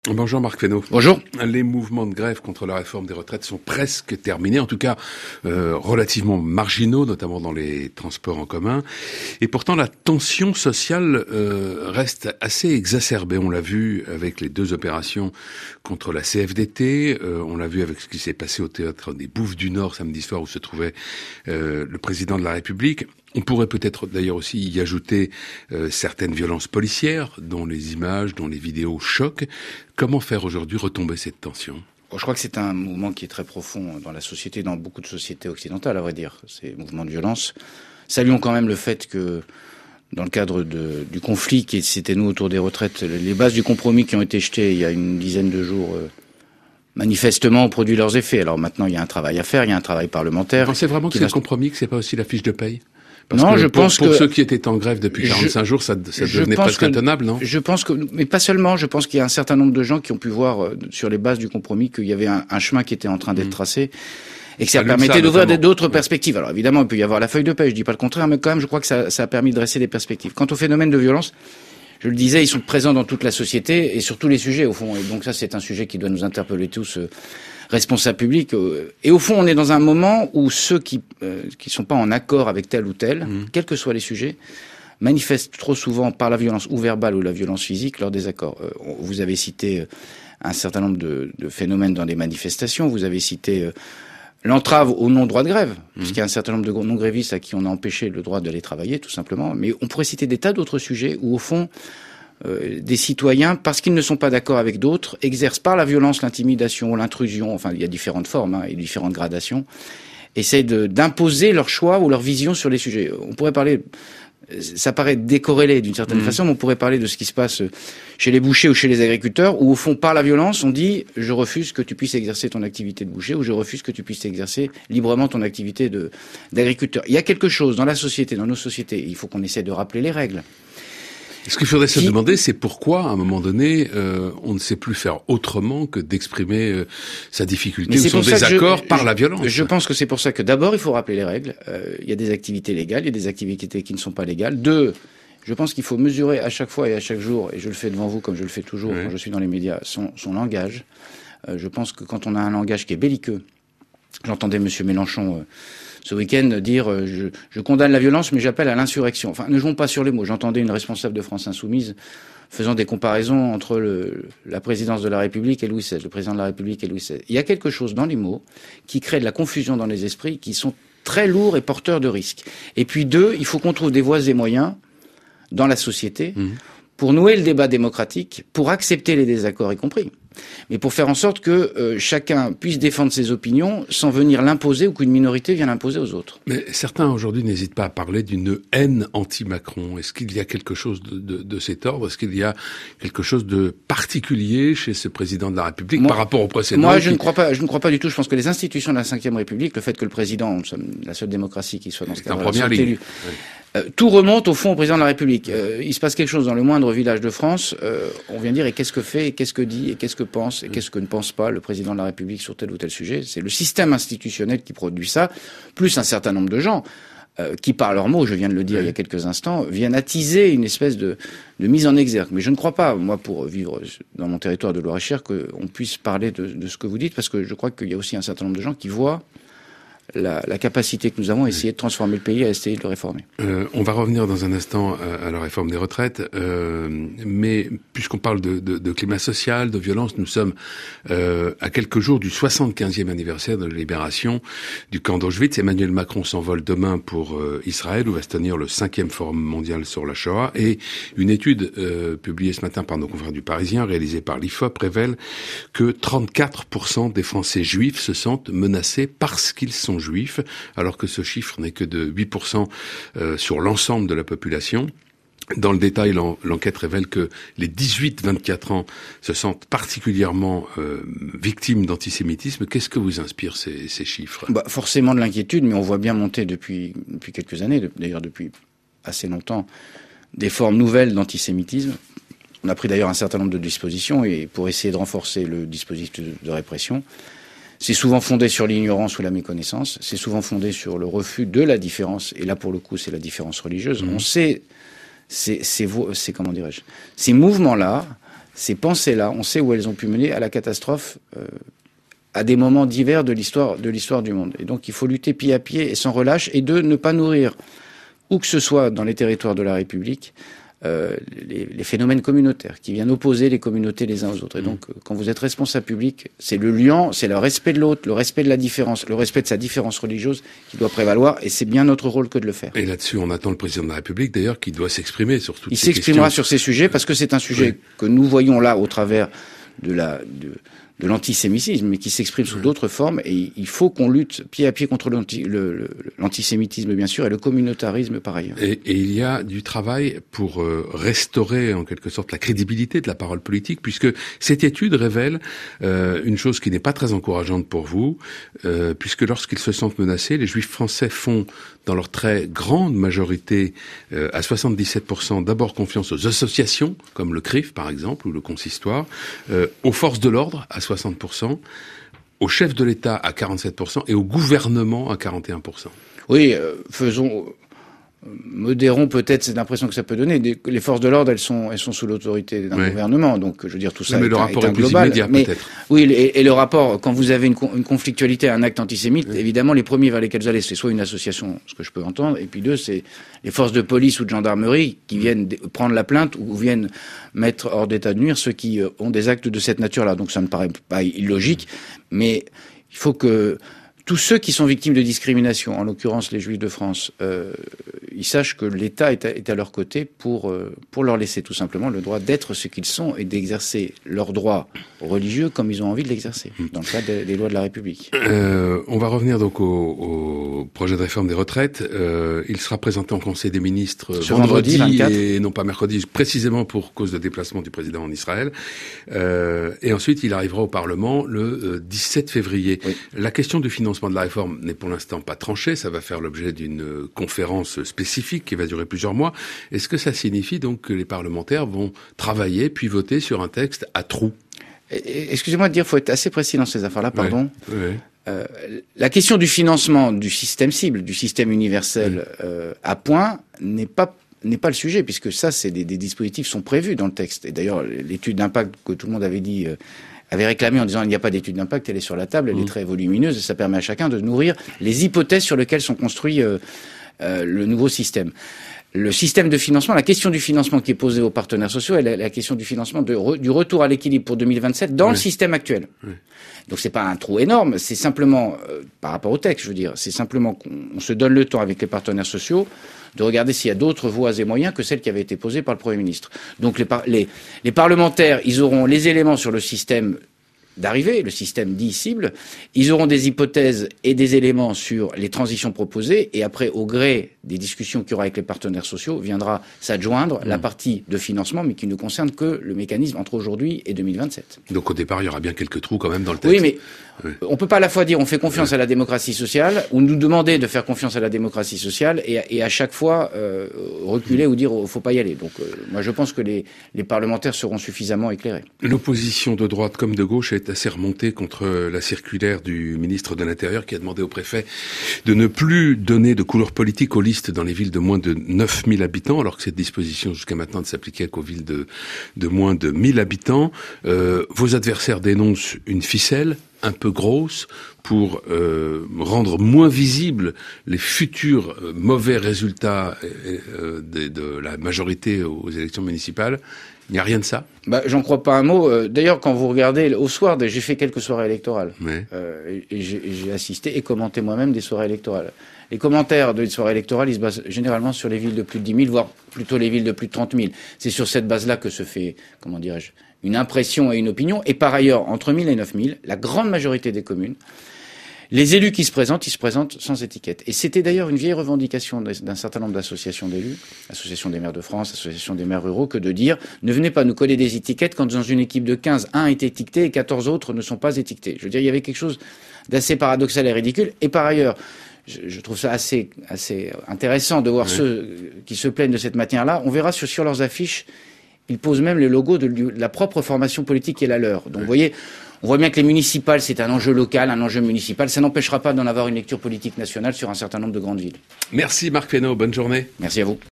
Bonjour Marc Fesneau. Bonjour. Les mouvements de grève contre la réforme des retraites sont presque terminés, en tout cas relativement marginaux, notamment dans les transports en commun. Et pourtant la tension sociale reste assez exacerbée. On l'a vu avec les deux opérations contre la CFDT, on l'a vu avec ce qui s'est passé au théâtre des Bouffes du Nord samedi soir où se trouvait le président de la République. On pourrait peut-être d'ailleurs aussi y ajouter certaines violences policières, dont les images, dont les vidéos choquent. Comment faire aujourd'hui retomber cette tension ? Je crois que c'est un mouvement qui est très profond dans la société, dans beaucoup de sociétés occidentales, à vrai dire, ces mouvements de violence. Saluons quand même le fait que, dans le cadre du conflit qui s'était noué autour des retraites, les bases du compromis qui ont été jetées il y a une dizaine de jours, manifestement ont produit leurs effets. Alors maintenant, il y a un travail à faire, il y a un travail parlementaire. Vous pensez vraiment que c'est le compromis, que c'est pas aussi la fiche de paye ? Parce non, que je pense que pour ceux qui étaient en grève depuis 45 jours, ça devenait presque intenable, non ? Je pense que, mais pas seulement. Je pense qu'il y a un certain nombre de gens qui ont pu voir sur les bases du compromis qu'il y avait un chemin qui était en train d'être tracé et que ça permettait d'ouvrir d'autres perspectives. Alors évidemment, il peut y avoir la feuille de paie, je dis pas le contraire, mais quand même, je crois que ça a permis de dresser des perspectives. Quant au phénomène de violence, je le disais, ils sont présents dans toute la société et sur tous les sujets au fond. Et donc ça, c'est un sujet qui doit nous interpeller tous. Responsables publics. Et au fond, on est dans un moment où ceux qui sont pas en accord avec tel ou tel, quels que soient les sujets, manifestent trop souvent par la violence ou verbale ou la violence physique leur désaccord. Vous avez cité un certain nombre de phénomènes dans des manifestations. Vous avez cité l'entrave au non-droit de grève, puisqu'il y a un certain nombre de non-grévistes à qui on a empêché le droit d'aller travailler, tout simplement. Mais on pourrait citer des tas d'autres sujets où, au fond, des citoyens, parce qu'ils ne sont pas d'accord avec d'autres, exercent par la violence, l'intimidation, l'intrusion, enfin il y a différentes formes et différentes gradations, essayent d'imposer leur choix ou leur vision sur les sujets. On pourrait parler, ça paraît décorrélé d'une certaine façon, mais on pourrait parler de ce qui se passe chez les bouchers ou chez les agriculteurs, où au fond, par la violence, on dit « je refuse que tu puisses exercer ton activité de boucher » ou « je refuse que tu puisses exercer librement ton activité d'agriculteur ». Il y a quelque chose dans la société, dans nos sociétés, il faut qu'on essaie de rappeler les règles. Ce qu'il faudrait se demander, c'est pourquoi, à un moment donné, on ne sait plus faire autrement que d'exprimer sa difficulté ou son désaccord par la violence. Je pense que c'est pour ça que d'abord, il faut rappeler les règles. Il y a des activités légales, il y a des activités qui ne sont pas légales. Deux, je pense qu'il faut mesurer à chaque fois et à chaque jour, et je le fais devant vous comme je le fais toujours quand je suis dans les médias, son langage. Je pense que quand on a un langage qui est belliqueux, j'entendais Monsieur Mélenchon ce week-end dire je condamne la violence mais j'appelle à l'insurrection. Enfin, ne jouons pas sur les mots. J'entendais une responsable de France Insoumise faisant des comparaisons entre la présidence de la République et Louis XVI, le président de la République et Louis XVI. Il y a quelque chose dans les mots qui crée de la confusion dans les esprits qui sont très lourds et porteurs de risques. Et puis deux, il faut qu'on trouve des voies et moyens dans la société pour nouer le débat démocratique, pour accepter les désaccords y compris. Mais pour faire en sorte que chacun puisse défendre ses opinions sans venir l'imposer ou qu'une minorité vienne l'imposer aux autres. Mais certains aujourd'hui n'hésitent pas à parler d'une haine anti-Macron. Est-ce qu'il y a quelque chose de cet ordre ? Est-ce qu'il y a quelque chose de particulier chez ce président de la République par rapport au précédent ? Moi, je ne crois pas du tout. Je pense que les institutions de la Ve République, le fait que le président, nous sommes la seule démocratie qui soit dans ce cadre-là, soit élu, tout remonte au fond au président de la République. Il se passe quelque chose dans le moindre village de France. On vient dire et qu'est-ce que fait, et qu'est-ce que dit, et qu'est-ce que pense, et qu'est-ce que ne pense pas le président de la République sur tel ou tel sujet. C'est le système institutionnel qui produit ça, plus un certain nombre de gens qui, par leurs mots, je viens de le dire il y a quelques instants, viennent attiser une espèce de mise en exergue. Mais je ne crois pas, moi, pour vivre dans mon territoire de Loir-et-Cher, qu'on puisse parler de ce que vous dites, parce que je crois qu'il y a aussi un certain nombre de gens qui voient la capacité que nous avons à essayer de transformer le pays, à essayer de le réformer. On va revenir dans un instant à la réforme des retraites, mais puisqu'on parle de climat social, de violence, nous sommes à quelques jours du 75e anniversaire de la libération du camp d'Auschwitz. Emmanuel Macron s'envole demain pour Israël, où va se tenir le 5e Forum mondial sur la Shoah, et une étude publiée ce matin par nos confrères du Parisien, réalisée par l'IFOP, révèle que 34% des Français juifs se sentent menacés parce qu'ils sont juifs, alors que ce chiffre n'est que de 8% sur l'ensemble de la population. Dans le détail, l'enquête révèle que les 18-24 ans se sentent particulièrement victimes d'antisémitisme. Qu'est-ce que vous inspirent ces chiffres ? Forcément de l'inquiétude, mais on voit bien monter depuis quelques années, d'ailleurs depuis assez longtemps, des formes nouvelles d'antisémitisme. On a pris d'ailleurs un certain nombre de dispositions et pour essayer de renforcer le dispositif de répression. C'est souvent fondé sur l'ignorance ou la méconnaissance. C'est souvent fondé sur le refus de la différence. Et là, pour le coup, c'est la différence religieuse. On sait, comment dirais-je, ces mouvements-là ces pensées-là, on sait où elles ont pu mener à la catastrophe à des moments divers de l'histoire du monde. Et donc il faut lutter pied à pied et sans relâche, et ne pas nourrir, où que ce soit dans les territoires de la République, les phénomènes communautaires qui viennent opposer les communautés les uns aux autres. Et donc, quand vous êtes responsable public, c'est le lien, c'est le respect de l'autre, le respect de la différence, le respect de sa différence religieuse qui doit prévaloir, et c'est bien notre rôle que de le faire. Et là-dessus, on attend le président de la République, d'ailleurs, qui doit s'exprimer sur toutes ces questions. Il s'exprimera sur ces sujets, parce que c'est un sujet que nous voyons là au travers de l'antisémitisme, mais qui s'exprime sous d'autres formes, et il faut qu'on lutte pied à pied contre l'antisémitisme, bien sûr, et le communautarisme par ailleurs. Et il y a du travail pour restaurer, en quelque sorte, la crédibilité de la parole politique, puisque cette étude révèle une chose qui n'est pas très encourageante pour vous, puisque lorsqu'ils se sentent menacés, les Juifs français font, dans leur très grande majorité, à 77%, d'abord confiance aux associations, comme le CRIF, par exemple, ou le Consistoire, aux forces de l'ordre, à 60%, au chef de l'État à 47% et au gouvernement à 41%. Oui, modérons peut-être cette impression que ça peut donner. Les forces de l'ordre, elles sont sous l'autorité d'un gouvernement, donc je veux dire tout ça. Mais le rapport est plus global. Immédiat, peut-être. Oui, et le rapport, quand vous avez une conflictualité, un acte antisémite, évidemment, les premiers vers lesquels vous allez, c'est soit une association, ce que je peux entendre, et puis deux, c'est les forces de police ou de gendarmerie qui viennent prendre la plainte ou viennent mettre hors d'état de nuire ceux qui ont des actes de cette nature-là. Donc ça ne paraît pas illogique, mais il faut que tous ceux qui sont victimes de discrimination, en l'occurrence les Juifs de France, ils sachent que l'État est à leur côté pour leur laisser tout simplement le droit d'être ce qu'ils sont et d'exercer leurs droits religieux comme ils ont envie de l'exercer, dans le cadre des lois de la République. On va revenir donc au projet de réforme des retraites. Il sera présenté en Conseil des ministres vendredi 24. Et non pas mercredi, précisément pour cause de déplacement du président en Israël. Et ensuite, il arrivera au Parlement le 17 février. Oui. La question du financement de la réforme n'est pour l'instant pas tranchée. Ça va faire l'objet d'une conférence spécifique qui va durer plusieurs mois. Est-ce que ça signifie donc que les parlementaires vont travailler puis voter sur un texte à trous? Excusez-moi de dire, il faut être assez précis dans ces affaires-là, pardon. Oui. La question du financement du système cible, du système universel à point, n'est pas le sujet, puisque ça, c'est des dispositifs sont prévus dans le texte. Et d'ailleurs, l'étude d'impact que tout le monde avait dit, avait réclamé en disant il n'y a pas d'étude d'impact, elle est sur la table, elle est très volumineuse, et ça permet à chacun de nourrir les hypothèses sur lesquelles sont construits le nouveau système. Le système de financement, la question du financement qui est posée aux partenaires sociaux, est la question du financement du retour à l'équilibre pour 2027 dans le système actuel. Oui. Donc c'est pas un trou énorme, c'est simplement, par rapport au texte, je veux dire, c'est simplement qu'on se donne le temps avec les partenaires sociaux de regarder s'il y a d'autres voies et moyens que celles qui avaient été posées par le Premier ministre. Donc les parlementaires, ils auront les éléments sur le système d'arrivée, le système dit cible, ils auront des hypothèses et des éléments sur les transitions proposées, et après, au gré des discussions qu'il y aura avec les partenaires sociaux, viendra s'adjoindre la partie de financement, mais qui ne concerne que le mécanisme entre aujourd'hui et 2027. Donc au départ, il y aura bien quelques trous quand même dans le texte. Oui, mais on peut pas à la fois dire on fait confiance à la démocratie sociale, ou nous demander de faire confiance à la démocratie sociale, et à chaque fois reculer ou dire faut pas y aller. Donc moi je pense que les parlementaires seront suffisamment éclairés. L'opposition de droite comme de gauche est assez remontée contre la circulaire du ministre de l'Intérieur qui a demandé au préfet de ne plus donner de couleur politique aux listes dans les villes de moins de 9000 habitants, alors que cette disposition jusqu'à maintenant ne s'appliquait qu'aux villes de moins de 1000 habitants. Vos adversaires dénoncent une ficelle un peu grosse pour rendre moins visibles les futurs mauvais résultats de la majorité aux élections municipales. Il n'y a rien de ça? J'en crois pas un mot. D'ailleurs, quand vous regardez au soir, j'ai fait quelques soirées électorales. Ouais. Et j'ai assisté et commenté moi-même des soirées électorales. Les commentaires des soirées électorales, ils se basent généralement sur les villes de plus de 10 000, voire plutôt les villes de plus de 30 000. C'est sur cette base-là que se fait, comment dirais-je, une impression et une opinion. Et par ailleurs, entre 1000 et 9000, la grande majorité des communes, les élus qui se présentent, ils se présentent sans étiquette. Et c'était d'ailleurs une vieille revendication d'un certain nombre d'associations d'élus, Association des maires de France, Association des maires ruraux, que de dire ne venez pas nous coller des étiquettes quand dans une équipe de 15, un est étiqueté et 14 autres ne sont pas étiquetés. Je veux dire, il y avait quelque chose d'assez paradoxal et ridicule. Et par ailleurs, je trouve ça assez intéressant de voir ceux qui se plaignent de cette matière-là. On verra sur leurs affiches, ils posent même le logo de la propre formation politique qui est la leur. Donc vous voyez, on voit bien que les municipales, c'est un enjeu local, un enjeu municipal. Ça n'empêchera pas d'en avoir une lecture politique nationale sur un certain nombre de grandes villes. Merci Marc Fesneau, bonne journée. Merci à vous.